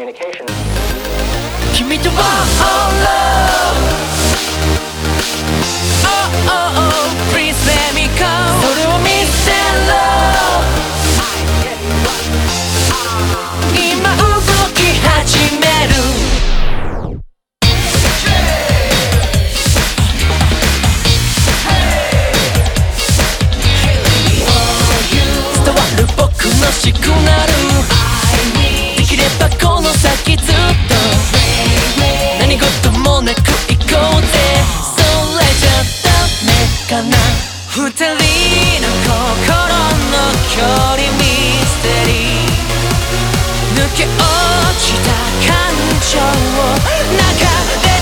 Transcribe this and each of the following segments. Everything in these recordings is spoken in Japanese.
communication. 君とは Oh love Oh oh oh Please let me go それを見せろ今動き始める伝わる僕のシグナルできればこの先ずっと何事もなく行こうぜそれじゃダメかな二人の心の距離ミステリー抜け落ちた感情を流れ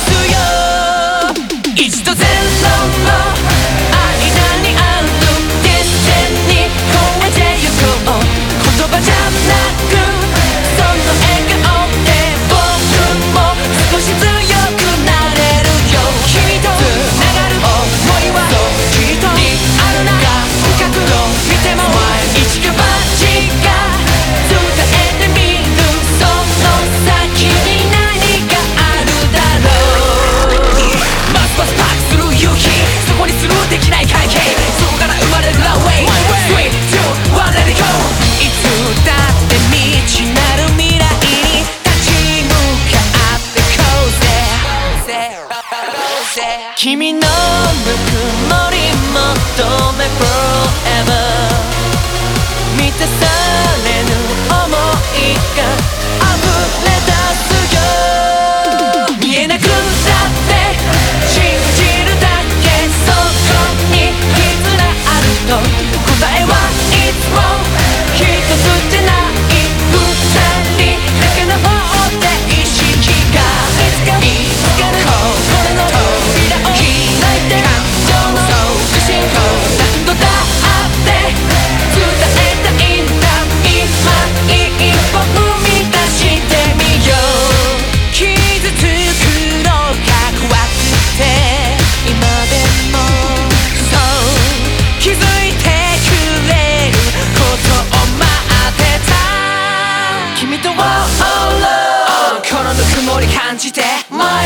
出すよ一度ゼロの間にあるディスティニー超えてゆこう言葉じゃなくその笑顔で僕も少し強くなれるよ君と繋がる想いはきっとリアルな深く見ても一か八が伝えてみるその先に何があるだろうますますパックする夕日そこにスルーできない会計そこから生まれるランウェイ Sweet to one let it go いつだって未知なる未来に立ち向かってこうぜ君のぬくもり求め Forever 満たされぬ想いが溢れ出すよ見えなくたって信じるだけそこに絆あると答えはいつも一つじゃない二人だけの方で意識が見つかる心の扉を開いて感情の自信を何度だって伝えたいんだ今一歩踏み出してみよう傷つくのが怖くて今でもそう気づいてくれることを待ってた君とは Oh love このぬくもり感じて My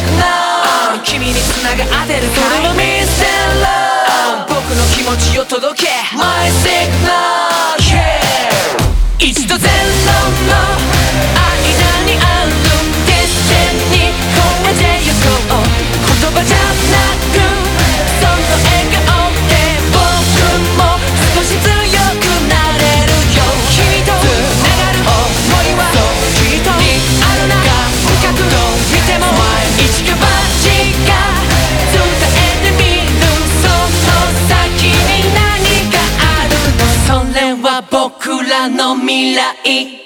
signal 君に繋がってるそれを見せろ僕の気持ちを届け My signal yeah 一度ゼロの間にあるディスティニー超えてゆこう言葉じゃなくその笑顔で僕も少し強くなれるよ君と繋がる想いはきっとリアルな深く見ても一か八が伝えてみるその先に何があるのそれは僕らの未来